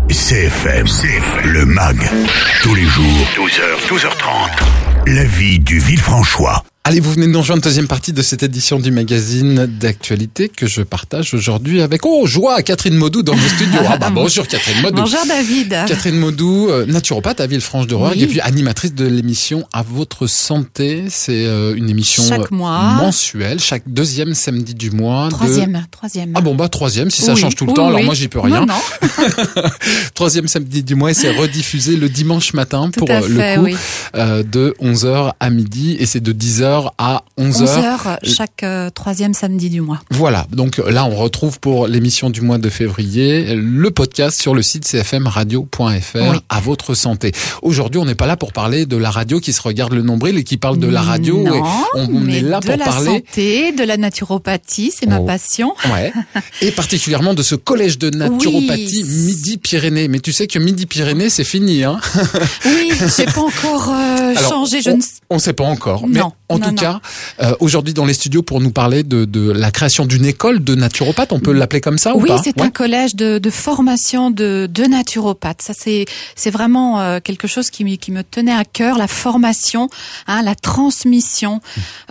CFM, le MAG, tous les jours, 12h, 12h30, la vie du Villefranchois. Allez, vous venez de nous rejoindre, deuxième partie de cette édition du magazine d'actualité que je partage aujourd'hui avec, joie, Catherine Maudou dans le studio. Bonjour Catherine Maudou. Bonjour David. Catherine Maudou, naturopathe à Villefranche-de-Rouergue, oui. Et puis animatrice de l'émission À votre santé. C'est une émission chaque mois, mensuelle, chaque deuxième samedi du mois. Troisième. Troisième, si ça change tout le temps, alors moi j'y peux rien. Non. Troisième samedi du mois, et c'est rediffusé le dimanche matin tout pour le coup, de 11h à midi, et c'est de 10h à 11h. 11h chaque troisième samedi du mois. Voilà, donc là on retrouve pour l'émission du mois de février le podcast sur le site cfmradio.fr, À votre santé. Aujourd'hui on n'est pas là pour parler de la radio qui se regarde le nombril et qui parle de la radio. Non, on est là pour parler de la santé, de la naturopathie, c'est ma passion. Ouais. Et particulièrement de ce collège de naturopathie Midi-Pyrénées. Mais tu sais que Midi-Pyrénées c'est fini, hein. Oui, j'ai pas encore changé. On sait pas encore. Non. Mais en tout cas, aujourd'hui dans les studios pour nous parler de la création d'une école de naturopathes, on peut l'appeler comme ça ou pas? Oui, c'est un collège de formation de naturopathes. Ça c'est vraiment quelque chose qui me tenait à cœur, la formation, la transmission.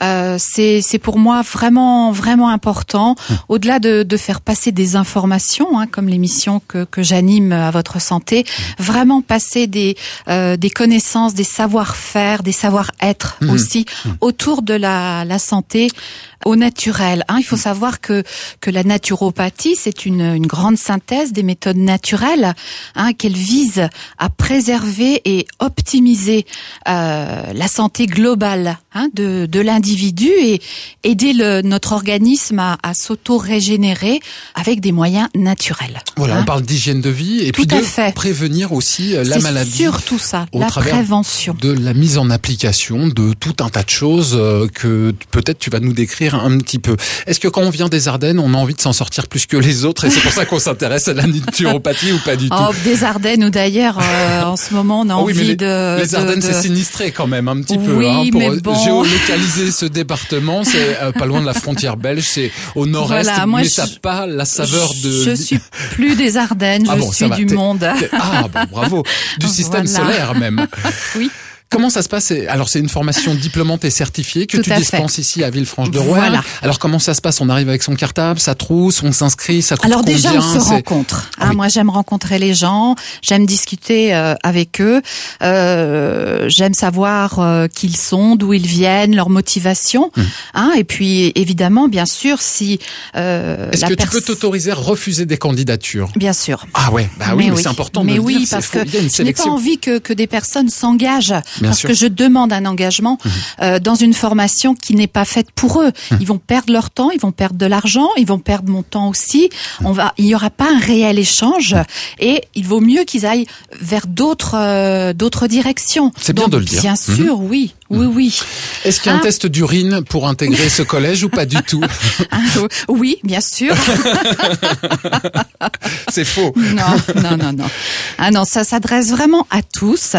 C'est pour moi vraiment important. Au-delà de faire passer des informations, comme l'émission que j'anime à votre santé, vraiment passer des connaissances, des savoir-faire, des savoir-être aussi autour de la santé au naturel. Il faut savoir que la naturopathie, c'est une grande synthèse des méthodes naturelles, qu'elle vise à préserver et optimiser la santé globale de l'individu et aider notre organisme à s'auto-régénérer avec des moyens naturels. Voilà, on parle d'hygiène de vie et puis de prévenir aussi la maladie. C'est surtout ça, la prévention. De la mise en application de tout un tas de choses que peut-être tu vas nous décrire un petit peu. Est-ce que quand on vient des Ardennes, on a envie de s'en sortir plus que les autres et c'est pour ça qu'on s'intéresse à la naturopathie ou pas du tout? Des Ardennes ou d'ailleurs, en ce moment, on a envie de... Les Ardennes, c'est sinistré quand même un petit peu. Pour géolocaliser ce département, c'est pas loin de la frontière belge, c'est au nord-est, mais ça n'a pas la saveur de... Je suis plus des Ardennes, je suis du monde. Bravo. Du système solaire même. Oui. Comment ça se passe? Alors, c'est une formation diplômante et certifiée que tu dispenses ici à Villefranche-de-Rouergue. Voilà. Alors, comment ça se passe? On arrive avec son cartable, sa trousse, on s'inscrit, ça coûte combien? Alors déjà, on se rencontre. Moi, j'aime rencontrer les gens, j'aime discuter avec eux, j'aime savoir qui ils sont, d'où ils viennent, leur motivation. Et puis, évidemment, bien sûr, si est-ce que tu peux t'autoriser à refuser des candidatures? Bien sûr. Ah ouais, mais c'est important de le dire. Mais oui, parce que je n'ai pas envie que des personnes s'engagent. Parce que je demande un engagement dans une formation qui n'est pas faite pour eux. Ils vont perdre leur temps, ils vont perdre de l'argent, ils vont perdre mon temps aussi. Il y aura pas un réel échange et il vaut mieux qu'ils aillent vers d'autres directions. C'est bien de le dire. Bien sûr, oui. Est-ce qu'il y a un test d'urine pour intégrer ce collège ou pas du tout? Oui, bien sûr. C'est faux. Non. Non, ça s'adresse vraiment à tous.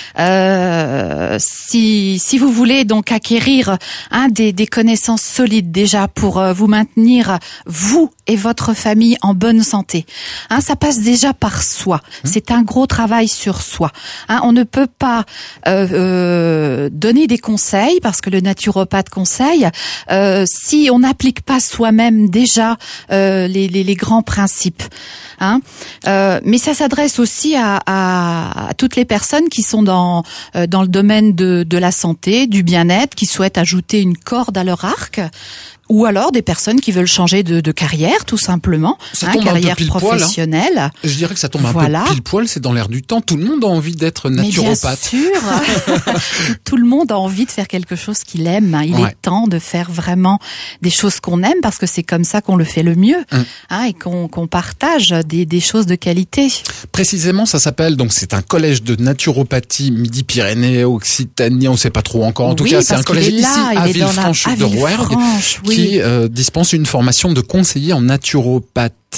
Si vous voulez donc acquérir des connaissances solides déjà pour vous maintenir, vous et votre famille en bonne santé, ça passe déjà par soi. C'est un gros travail sur soi. On ne peut pas donner des conseils parce que le naturopathe conseille si on n'applique pas soi-même déjà les grands principes. Mais ça s'adresse aussi à toutes les personnes qui sont dans le domaine de la santé, du bien-être, qui souhaitent ajouter une corde à leur arc. Ou alors des personnes qui veulent changer de carrière, tout simplement, carrière professionnelle. Je dirais que ça tombe un peu pile poil, c'est dans l'air du temps. Tout le monde a envie d'être naturopathe. Mais bien sûr, tout le monde a envie de faire quelque chose qu'il aime. Il est temps de faire vraiment des choses qu'on aime parce que c'est comme ça qu'on le fait le mieux, et qu'on partage des choses de qualité. Précisément, ça s'appelle, donc c'est un collège de naturopathie Midi-Pyrénées, Occitanie, on ne sait pas trop encore. En tout cas, c'est un collège ici à Villefranche-de-Rouergue qui dispense une formation de conseiller en naturopathie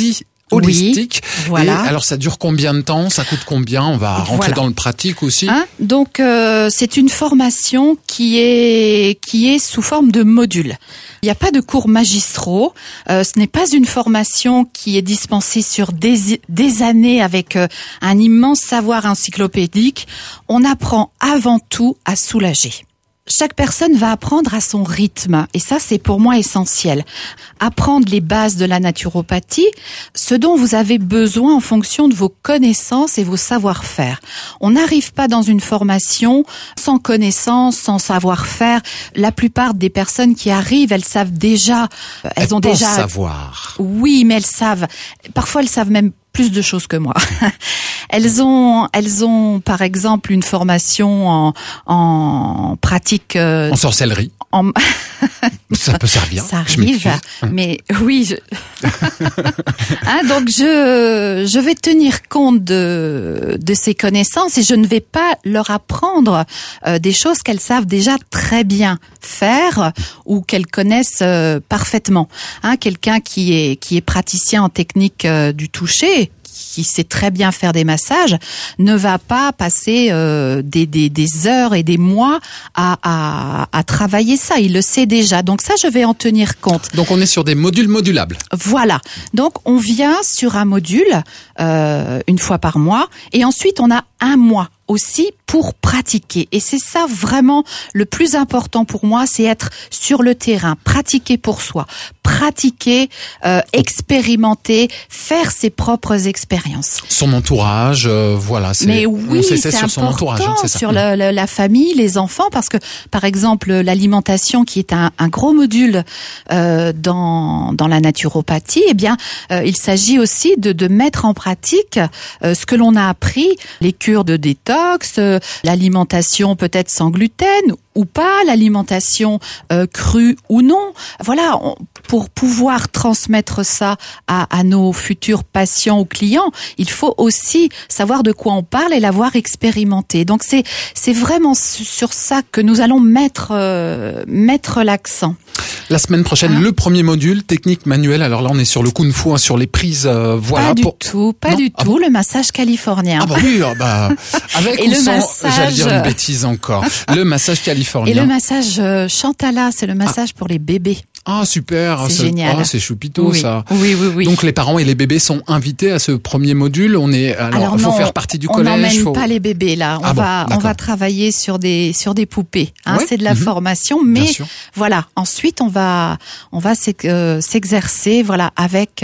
holistique. Oui, voilà. Et alors ça dure combien de temps? Ça coûte combien? On va rentrer dans le pratique aussi. Donc c'est une formation qui est sous forme de module. Il n'y a pas de cours magistraux. Ce n'est pas une formation qui est dispensée sur des années avec un immense savoir encyclopédique. On apprend avant tout à soulager. Chaque personne va apprendre à son rythme et ça c'est pour moi essentiel. Apprendre les bases de la naturopathie, ce dont vous avez besoin en fonction de vos connaissances et vos savoir-faire. On n'arrive pas dans une formation sans connaissances, sans savoir-faire. La plupart des personnes qui arrivent, elles savent déjà, elles ont déjà savoir. Oui, mais elles savent. Parfois elles savent même plus de choses que moi. Elles ont par exemple une formation en pratique en sorcellerie. Ça peut servir. Ça arrive, mais oui. Donc je vais tenir compte de ces connaissances et je ne vais pas leur apprendre des choses qu'elles savent déjà très bien faire ou qu'elles connaissent parfaitement. Quelqu'un qui est praticien en technique du toucher, qui sait très bien faire des massages, ne va pas passer des heures et des mois à travailler ça. Il le sait déjà. Donc ça, je vais en tenir compte. Donc on est sur des modules modulables. Voilà. Donc on vient sur un module une fois par mois et ensuite on a un mois aussi pour pratiquer. Et c'est ça vraiment le plus important pour moi, c'est être sur le terrain, pratiquer pour soi, pratiquer, expérimenter, faire ses propres expériences. Son entourage, voilà. Mais oui, c'est sur son entourage, c'est ça. Sur la famille, les enfants, parce que par exemple l'alimentation qui est un gros module dans la naturopathie, eh bien il s'agit aussi de mettre en pratique ce que l'on a appris, les cures de détox, l'alimentation peut-être sans gluten ou pas, l'alimentation crue ou non. Voilà, pour pouvoir transmettre ça à nos futurs patients ou clients, il faut aussi savoir de quoi on parle et l'avoir expérimenté. Donc c'est vraiment sur ça que nous allons mettre l'accent. La semaine prochaine, le premier module, technique manuelle. Alors là, on est sur le kung fu, sur les prises, voilà. Pas du tout, le massage californien. Ah bah oui, avec et ou le sans, massage... j'allais dire une bêtise encore. Le massage californien. Et le massage Chantala, c'est le massage pour les bébés. Ah super, c'est génial. Ah, c'est choupito ça. Oui. Donc les parents et les bébés sont invités à ce premier module. Alors faut faire partie du collège. On n'emmène pas les bébés là. On va travailler sur des poupées. Ouais. C'est de la formation, mais voilà. Ensuite on va s'exercer voilà avec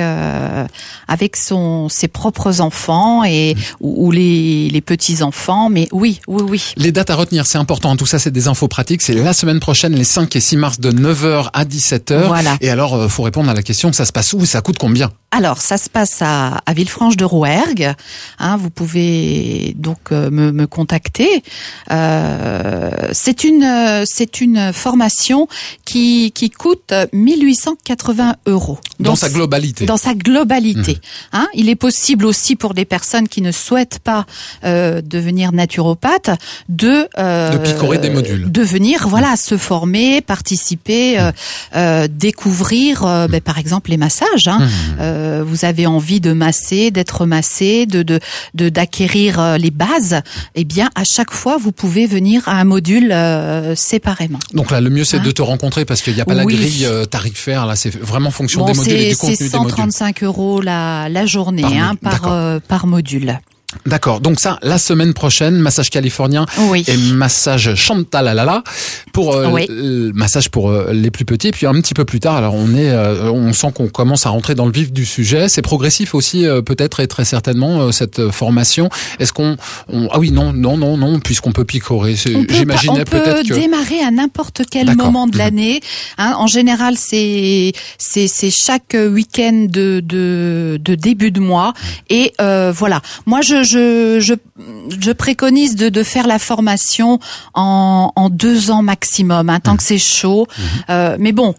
ses propres enfants et ou les petits enfants. Mais oui. Les dates à retenir, c'est important. Tout ça, c'est des infos pratiques. C'est la semaine prochaine, les 5 et 6 mars de 9h à 17h. Voilà. Et alors, faut répondre à la question, ça se passe où et ça coûte combien? Alors, ça se passe à Villefranche-de-Rouergue. Vous pouvez donc me contacter. C'est une formation qui coûte 1880 €. Dans sa globalité. Dans sa globalité. Il est possible aussi pour des personnes qui ne souhaitent pas devenir naturopathe de picorer des modules. De venir, se former, participer, découvrir, par exemple les massages. Vous avez envie de masser, d'être massé, d'acquérir les bases. Eh bien, à chaque fois, vous pouvez venir à un module séparément. Donc là, le mieux c'est de te rencontrer parce qu'il n'y a pas la grille tarifaire. Là, c'est vraiment fonction des modules et du contenu des modules. C'est 135 € la journée par module. D'accord. Donc ça, la semaine prochaine, massage californien et massage Chantalalala pour massage pour les plus petits. Et puis un petit peu plus tard, alors on sent qu'on commence à rentrer dans le vif du sujet. C'est progressif aussi, peut-être et très certainement cette formation. Est-ce non, puisqu'on peut picorer. J'imaginais peut-être que on peut démarrer à n'importe quel moment de l'année. En général, c'est chaque week-end de début de mois. Et voilà. Moi, je préconise de faire la formation en 2 ans maximum, tant que c'est chaud. Mais bon,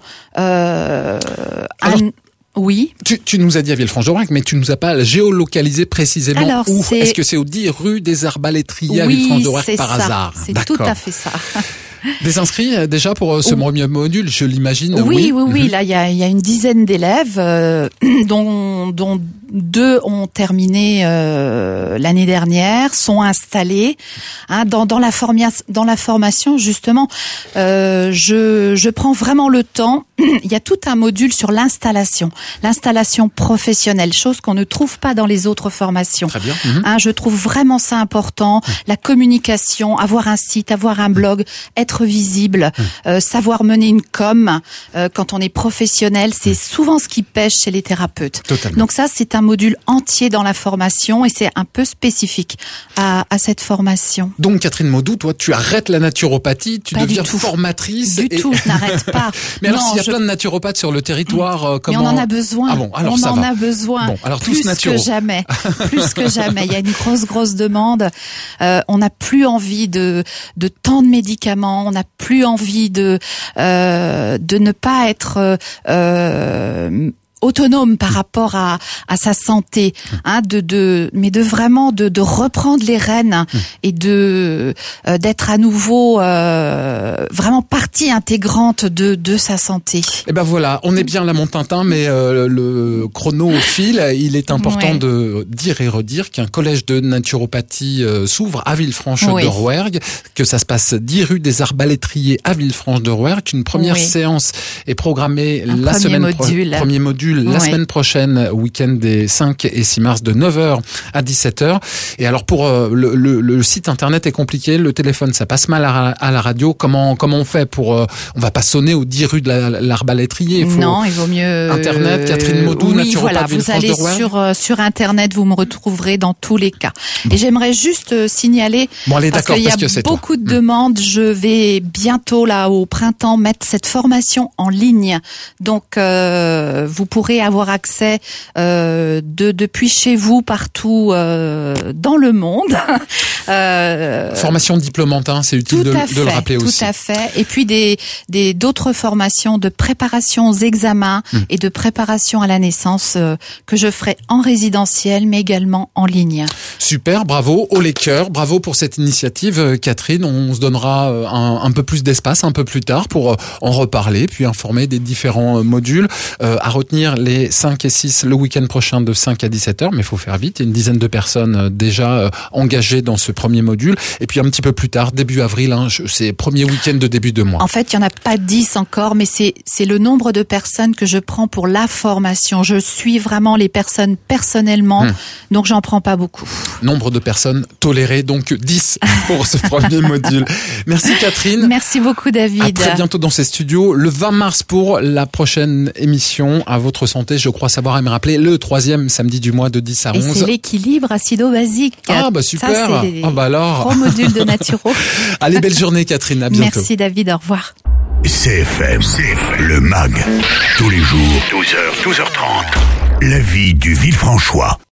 oui. Tu nous as dit à Villefranche-de-Rouergue, mais tu nous as pas géolocalisé précisément où. Est-ce que c'est au 10 rue des Arbalétriers à Villefranche-de-Rouergue par hasard? C'est tout à fait ça. Des inscrits déjà pour ce premier module, je l'imagine. Oui. Là, il y a une dizaine d'élèves, dont 2 ont terminé l'année dernière, sont installés. Dans la formation, justement, je prends vraiment le temps. Il y a tout un module sur l'installation professionnelle, chose qu'on ne trouve pas dans les autres formations. Très bien. Je trouve vraiment ça important. La communication, avoir un site, avoir un blog, être visible, savoir mener une com. Quand on est professionnel, c'est souvent ce qui pêche chez les thérapeutes. Totalement. Donc ça, c'est un module entier dans la formation et c'est un peu spécifique à cette formation. Donc Catherine Maudou, toi, tu arrêtes la naturopathie, tu deviens formatrice. Du tout, je n'arrête pas. Mais alors, s'il y a plein de naturopathes sur le territoire, comment... Mais on en a besoin. Ah bon, alors on ça en va. a besoin. Bon, alors plus tous naturo. que jamais. Plus que jamais. Il y a une grosse demande. On n'a plus envie de tant de médicaments. On n'a plus envie de ne pas être autonome par rapport à sa santé, mais de vraiment de reprendre les rênes et d'être à nouveau vraiment partie intégrante de sa santé. Et ben voilà, on est bien là mon Tintin, mais le chrono file. Il est important de dire et redire qu'un collège de naturopathie s'ouvre à Villefranche de Rouergue, que ça se passe 10 rue des Arbalétriers à Villefranche de Rouergue, qu'une première séance est programmée premier module la semaine prochaine, week-end des 5 et 6 mars de 9h à 17h. Et alors pour le site internet est compliqué, le téléphone ça passe mal à la radio. Comment on fait pour on va pas sonner aux 10 rue de l'Arbalétrier. Non, il vaut mieux internet Catherine Maudou, naturopathe vous allez sur internet, vous me retrouverez dans tous les cas. Et j'aimerais juste signaler parce qu'il y a beaucoup de demandes, je vais bientôt là au printemps mettre cette formation en ligne. Donc vous pourrez avoir accès depuis chez vous partout dans le monde. Formation diplômante, c'est utile de le rappeler aussi. Tout à fait. Et puis d'autres formations de préparation aux examens et de préparation à la naissance que je ferai en résidentiel, mais également en ligne. Super, bravo, haut les cœurs, bravo pour cette initiative, Catherine. On se donnera un peu plus d'espace un peu plus tard pour en reparler, puis informer des différents modules. À retenir les 5 et 6 le week-end prochain de 5 à 17h, mais il faut faire vite. Il y a une dizaine de personnes déjà engagées dans ce premier module. Et puis un petit peu plus tard, début avril, c'est premier week-end de début de mois. En fait, il n'y en a pas 10 encore, mais c'est le nombre de personnes que je prends pour la formation. Je suis vraiment les personnes personnellement, donc j'en prends pas beaucoup. Nombre de personnes tolérées, donc 10 pour ce premier module. Merci Catherine. Merci beaucoup David. À très bientôt dans ces studios. Le 20 mars pour la prochaine émission À votre santé, je crois savoir et me rappeler, le 3e samedi du mois de 10 à 11. Et c'est l'équilibre acido-basique. Ah bah super. Ça, c'est alors. 3 modules de naturo. Allez, belle journée Catherine, à bientôt. Merci David, au revoir. CFM, le MAG, tous les jours, 12h, 12h30. La vie du Villefranchois.